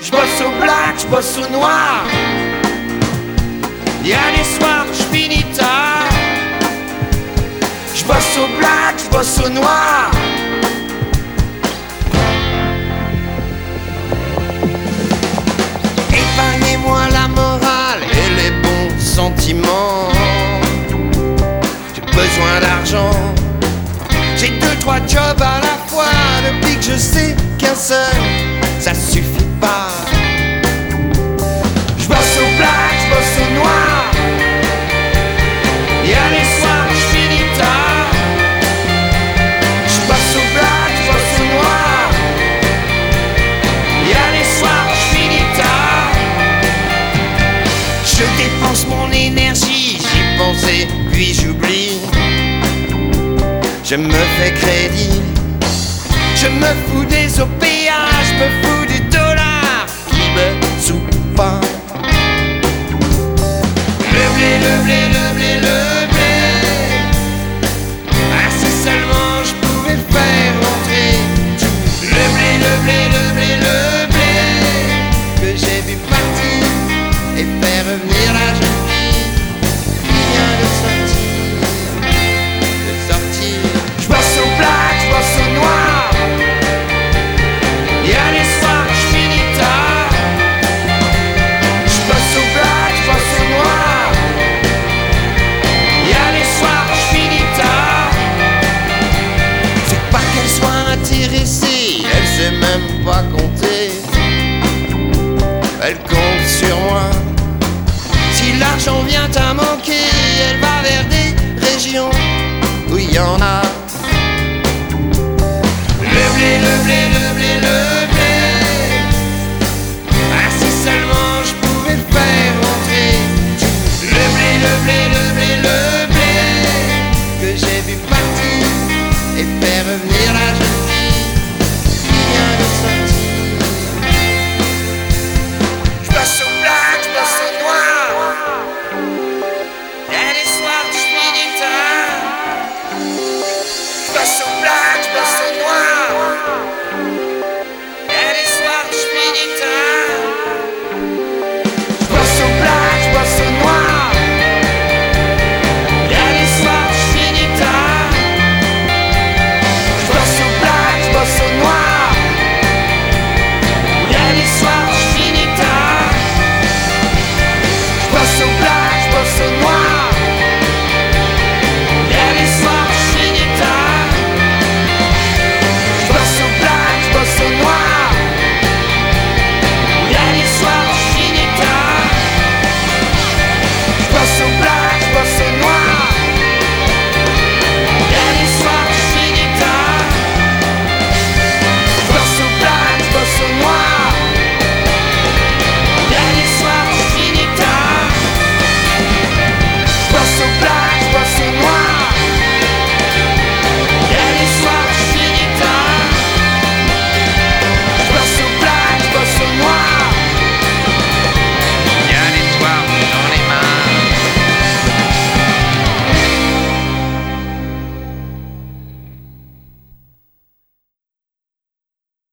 Je bosse au black, je bosse au noir. Y a des soirs, je finis tard. Je bosse au black, je bosse au noir. Épargnez-moi la morale et les bons sentiments. J'ai besoin d'argent. J'ai 2-3 jobs à la fois. Depuis que je sais qu'un seul, ça suffit pas. Je bosse au black, je bosse au noir. Y a des soirs, je finis tard. Je bosse au black, je bosse au noir. Y a des soirs, je finis tard. Je dépense mon énergie, j'y pensais, puis j'oublie. Je me fais crédit. Je me fous des OPA, je me fous du dollar qui me soupe pas. Le blé, le blé, le blé, le